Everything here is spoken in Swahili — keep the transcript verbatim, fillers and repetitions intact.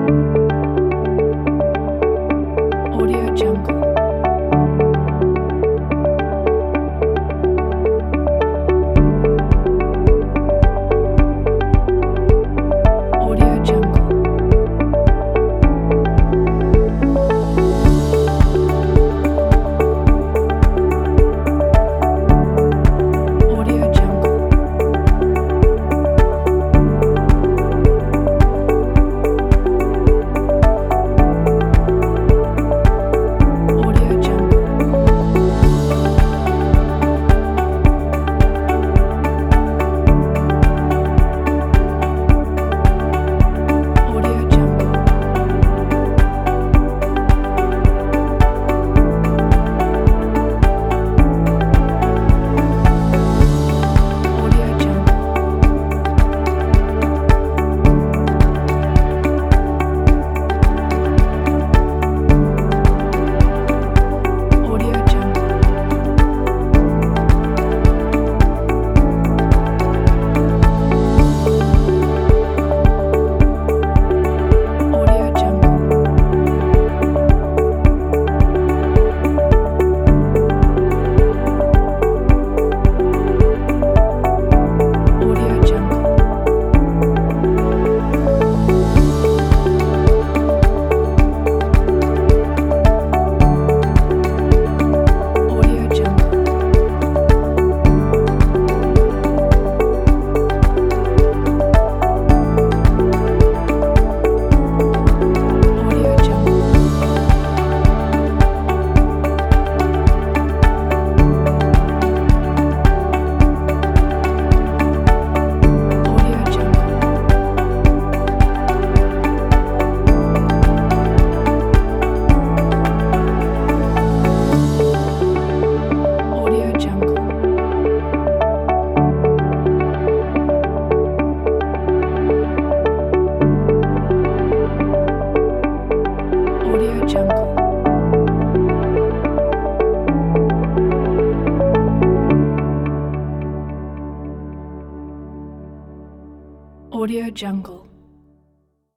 Audio Jungle. Audio Jungle. Audio Jungle. Audio Jungle. Audio Jungle. Audio Jungle. Audio Jungle. Audio Jungle. Audio Jungle. Audio Jungle. Audio Jungle. Audio Jungle. Audio Jungle. Audio Jungle. Audio Jungle.